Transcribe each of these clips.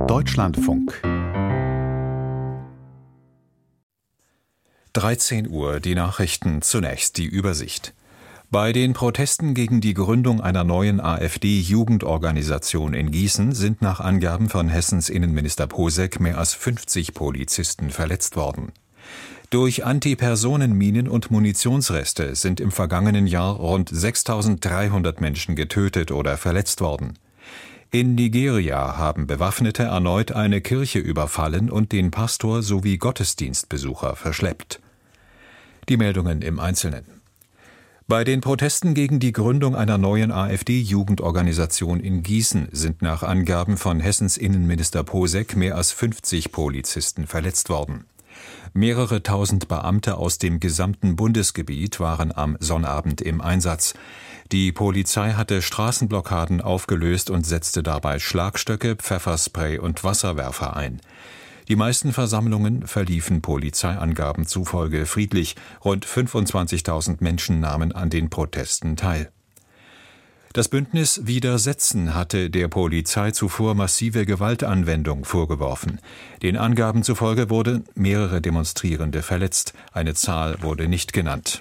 Deutschlandfunk 13 Uhr, die Nachrichten, zunächst die Übersicht. Bei den Protesten gegen die Gründung einer neuen AfD-Jugendorganisation in Gießen sind nach Angaben von Hessens Innenminister Posek mehr als 50 Polizisten verletzt worden. Durch Antipersonenminen und Munitionsreste sind im vergangenen Jahr rund 6.300 Menschen getötet oder verletzt worden. In Nigeria haben Bewaffnete erneut eine Kirche überfallen und den Pastor sowie Gottesdienstbesucher verschleppt. Die Meldungen im Einzelnen. Bei den Protesten gegen die Gründung einer neuen AfD-Jugendorganisation in Gießen sind nach Angaben von Hessens Innenminister Posek mehr als 50 Polizisten verletzt worden. Mehrere tausend Beamte aus dem gesamten Bundesgebiet waren am Sonnabend im Einsatz. Die Polizei hatte Straßenblockaden aufgelöst und setzte dabei Schlagstöcke, Pfefferspray und Wasserwerfer ein. Die meisten Versammlungen verliefen Polizeiangaben zufolge friedlich. Rund 25.000 Menschen nahmen an den Protesten teil. Das Bündnis Widersetzen hatte der Polizei zuvor massive Gewaltanwendung vorgeworfen. Den Angaben zufolge wurden mehrere Demonstrierende verletzt. Eine Zahl wurde nicht genannt.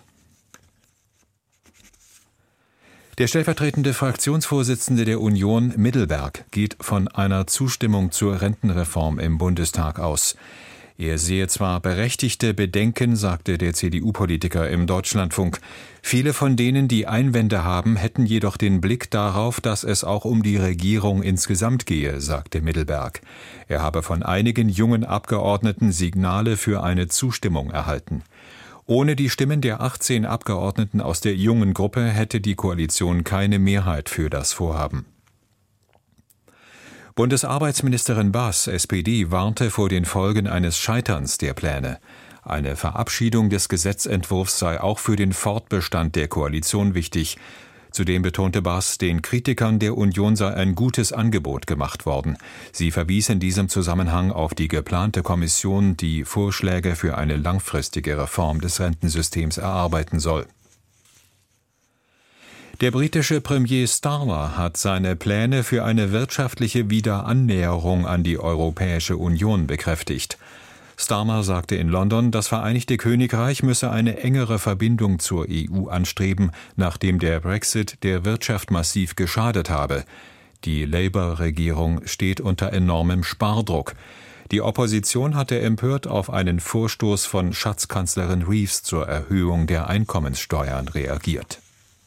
Der stellvertretende Fraktionsvorsitzende der Union, Middelberg, geht von einer Zustimmung zur Rentenreform im Bundestag aus. Er sehe zwar berechtigte Bedenken, sagte der CDU-Politiker im Deutschlandfunk. Viele von denen, die Einwände haben, hätten jedoch den Blick darauf, dass es auch um die Regierung insgesamt gehe, sagte Middelberg. Er habe von einigen jungen Abgeordneten Signale für eine Zustimmung erhalten. Ohne die Stimmen der 18 Abgeordneten aus der jungen Gruppe hätte die Koalition keine Mehrheit für das Vorhaben. Bundesarbeitsministerin Baas, SPD, warnte vor den Folgen eines Scheiterns der Pläne. Eine Verabschiedung des Gesetzentwurfs sei auch für den Fortbestand der Koalition wichtig. Zudem betonte Baas, den Kritikern der Union sei ein gutes Angebot gemacht worden. Sie verwies in diesem Zusammenhang auf die geplante Kommission, die Vorschläge für eine langfristige Reform des Rentensystems erarbeiten soll. Der britische Premier Starmer hat seine Pläne für eine wirtschaftliche Wiederannäherung an die Europäische Union bekräftigt. Starmer sagte in London, das Vereinigte Königreich müsse eine engere Verbindung zur EU anstreben, nachdem der Brexit der Wirtschaft massiv geschadet habe. Die Labour-Regierung steht unter enormem Spardruck. Die Opposition hatte empört auf einen Vorstoß von Schatzkanzlerin Reeves zur Erhöhung der Einkommenssteuern reagiert.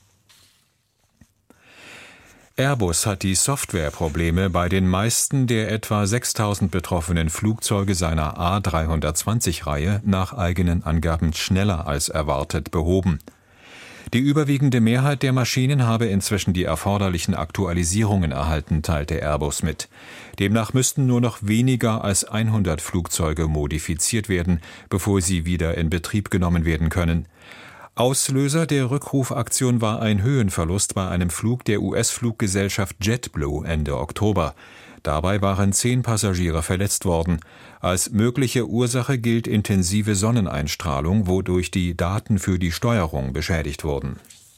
Airbus hat die Softwareprobleme bei den meisten der etwa 6.000 betroffenen Flugzeuge seiner A320-Reihe nach eigenen Angaben schneller als erwartet behoben. Die überwiegende Mehrheit der Maschinen habe inzwischen die erforderlichen Aktualisierungen erhalten, teilte Airbus mit. Demnach müssten nur noch weniger als 100 Flugzeuge modifiziert werden, bevor sie wieder in Betrieb genommen werden können. Auslöser der Rückrufaktion war ein Höhenverlust bei einem Flug der US-Fluggesellschaft JetBlue Ende Oktober. Dabei waren 10 Passagiere verletzt worden. Als mögliche Ursache gilt intensive Sonneneinstrahlung, wodurch die Daten für die Steuerung beschädigt wurden.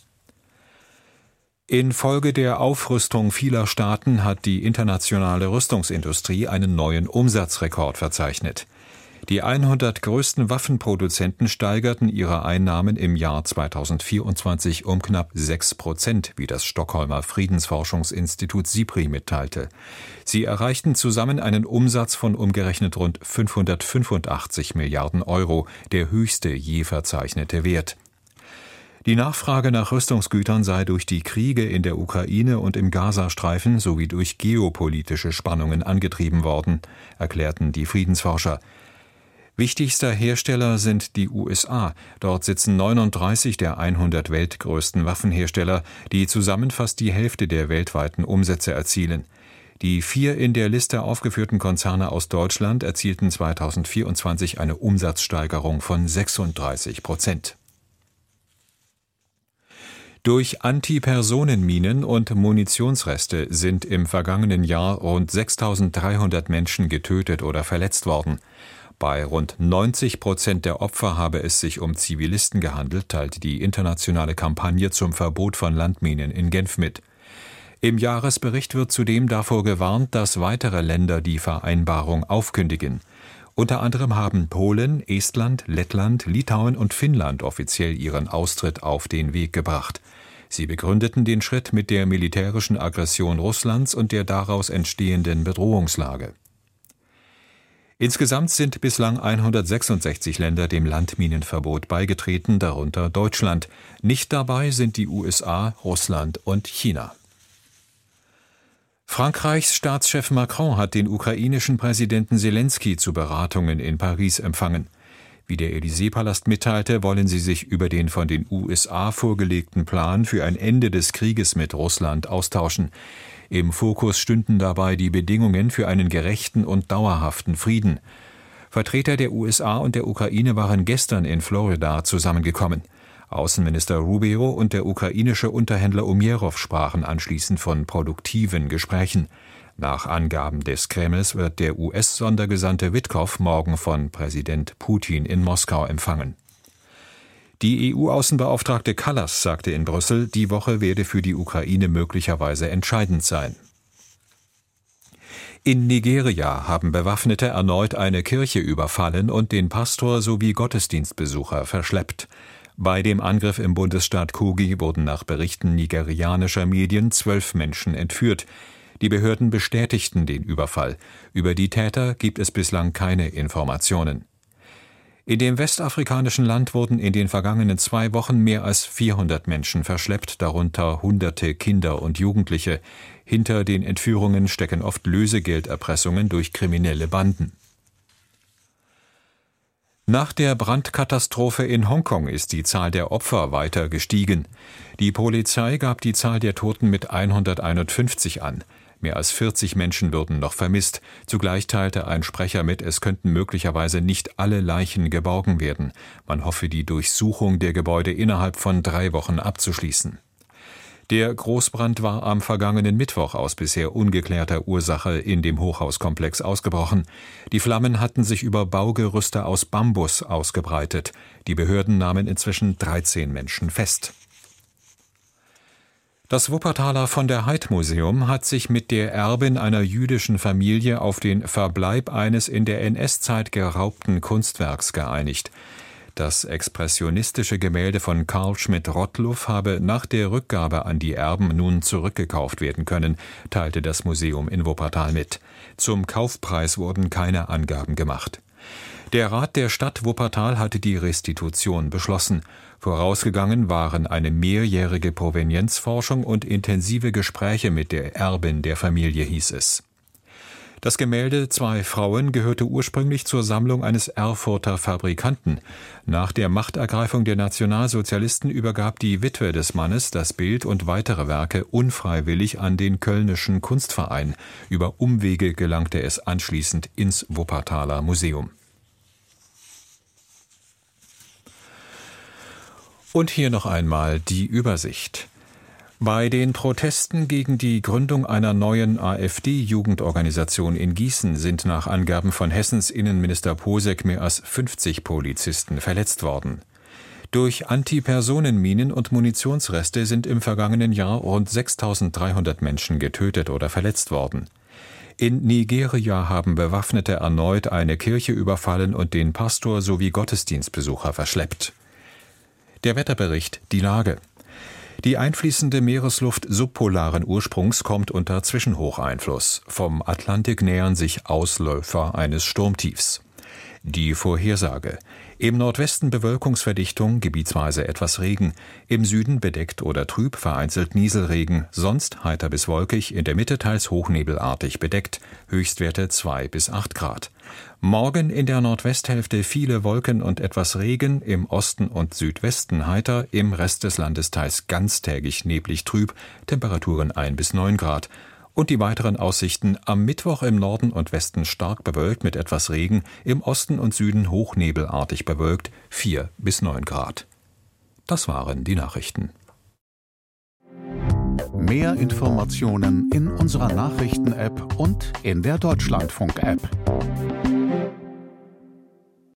Infolge der Aufrüstung vieler Staaten hat die internationale Rüstungsindustrie einen neuen Umsatzrekord verzeichnet. Die 100 größten Waffenproduzenten steigerten ihre Einnahmen im Jahr 2024 um knapp 6%, wie das Stockholmer Friedensforschungsinstitut SIPRI mitteilte. Sie erreichten zusammen einen Umsatz von umgerechnet rund 585 Milliarden Euro, der höchste je verzeichnete Wert. Die Nachfrage nach Rüstungsgütern sei durch die Kriege in der Ukraine und im Gazastreifen sowie durch geopolitische Spannungen angetrieben worden, erklärten die Friedensforscher. Wichtigster Hersteller sind die USA. Dort sitzen 39 der 100 weltgrößten Waffenhersteller, die zusammen fast die Hälfte der weltweiten Umsätze erzielen. Die 4 in der Liste aufgeführten Konzerne aus Deutschland erzielten 2024 eine Umsatzsteigerung von 36%. Durch Antipersonenminen und Munitionsreste sind im vergangenen Jahr rund 6.300 Menschen getötet oder verletzt worden. Bei rund 90% der Opfer habe es sich um Zivilisten gehandelt, teilte die internationale Kampagne zum Verbot von Landminen in Genf mit. Im Jahresbericht wird zudem davor gewarnt, dass weitere Länder die Vereinbarung aufkündigen. Unter anderem haben Polen, Estland, Lettland, Litauen und Finnland offiziell ihren Austritt auf den Weg gebracht. Sie begründeten den Schritt mit der militärischen Aggression Russlands und der daraus entstehenden Bedrohungslage. Insgesamt sind bislang 166 Länder dem Landminenverbot beigetreten, darunter Deutschland. Nicht dabei sind die USA, Russland und China. Frankreichs Staatschef Macron hat den ukrainischen Präsidenten Selenskyj zu Beratungen in Paris empfangen. Wie der Élysée-Palast mitteilte, wollen sie sich über den von den USA vorgelegten Plan für ein Ende des Krieges mit Russland austauschen. Im Fokus stünden dabei die Bedingungen für einen gerechten und dauerhaften Frieden. Vertreter der USA und der Ukraine waren gestern in Florida zusammengekommen. Außenminister Rubio und der ukrainische Unterhändler Umjerow sprachen anschließend von produktiven Gesprächen. Nach Angaben des Kremls wird der US-Sondergesandte Witkow morgen von Präsident Putin in Moskau empfangen. Die EU-Außenbeauftragte Kallas sagte in Brüssel, die Woche werde für die Ukraine möglicherweise entscheidend sein. In Nigeria haben Bewaffnete erneut eine Kirche überfallen und den Pastor sowie Gottesdienstbesucher verschleppt. Bei dem Angriff im Bundesstaat Kogi wurden nach Berichten nigerianischer Medien 12 Menschen entführt. Die Behörden bestätigten den Überfall. Über die Täter gibt es bislang keine Informationen. In dem westafrikanischen Land wurden in den vergangenen 2 Wochen mehr als 400 Menschen verschleppt, darunter Hunderte Kinder und Jugendliche. Hinter den Entführungen stecken oft Lösegelderpressungen durch kriminelle Banden. Nach der Brandkatastrophe in Hongkong ist die Zahl der Opfer weiter gestiegen. Die Polizei gab die Zahl der Toten mit 151 an. Mehr als 40 Menschen würden noch vermisst. Zugleich teilte ein Sprecher mit, es könnten möglicherweise nicht alle Leichen geborgen werden. Man hoffe, die Durchsuchung der Gebäude innerhalb von 3 Wochen abzuschließen. Der Großbrand war am vergangenen Mittwoch aus bisher ungeklärter Ursache in dem Hochhauskomplex ausgebrochen. Die Flammen hatten sich über Baugerüste aus Bambus ausgebreitet. Die Behörden nahmen inzwischen 13 Menschen fest. Das Wuppertaler Von-der-Heydt-Museum hat sich mit der Erbin einer jüdischen Familie auf den Verbleib eines in der NS-Zeit geraubten Kunstwerks geeinigt. Das expressionistische Gemälde von Karl Schmidt-Rottluff habe nach der Rückgabe an die Erben nun zurückgekauft werden können, teilte das Museum in Wuppertal mit. Zum Kaufpreis wurden keine Angaben gemacht. Der Rat der Stadt Wuppertal hatte die Restitution beschlossen. Vorausgegangen waren eine mehrjährige Provenienzforschung und intensive Gespräche mit der Erbin der Familie, hieß es. Das Gemälde Zwei Frauen gehörte ursprünglich zur Sammlung eines Erfurter Fabrikanten. Nach der Machtergreifung der Nationalsozialisten übergab die Witwe des Mannes das Bild und weitere Werke unfreiwillig an den Kölnischen Kunstverein. Über Umwege gelangte es anschließend ins Wuppertaler Museum. Und hier noch einmal die Übersicht. Bei den Protesten gegen die Gründung einer neuen AfD-Jugendorganisation in Gießen sind nach Angaben von Hessens Innenminister Posek mehr als 50 Polizisten verletzt worden. Durch Antipersonenminen und Munitionsreste sind im vergangenen Jahr rund 6.300 Menschen getötet oder verletzt worden. In Nigeria haben Bewaffnete erneut eine Kirche überfallen und den Pastor sowie Gottesdienstbesucher verschleppt. Der Wetterbericht, die Lage. Die einfließende Meeresluft subpolaren Ursprungs kommt unter Zwischenhocheinfluss. Vom Atlantik nähern sich Ausläufer eines Sturmtiefs. Die Vorhersage. Im Nordwesten Bewölkungsverdichtung, gebietsweise etwas Regen. Im Süden bedeckt oder trüb, vereinzelt Nieselregen. Sonst heiter bis wolkig, in der Mitte teils hochnebelartig bedeckt. Höchstwerte 2 bis 8 Grad. Morgen in der Nordwesthälfte viele Wolken und etwas Regen, im Osten und Südwesten heiter, im Rest des Landes teils ganztägig neblig trüb, Temperaturen 1 bis 9 Grad. Und die weiteren Aussichten: am Mittwoch im Norden und Westen stark bewölkt mit etwas Regen, im Osten und Süden hochnebelartig bewölkt, 4 bis 9 Grad. Das waren die Nachrichten. Mehr Informationen in unserer Nachrichten-App und in der Deutschlandfunk-App.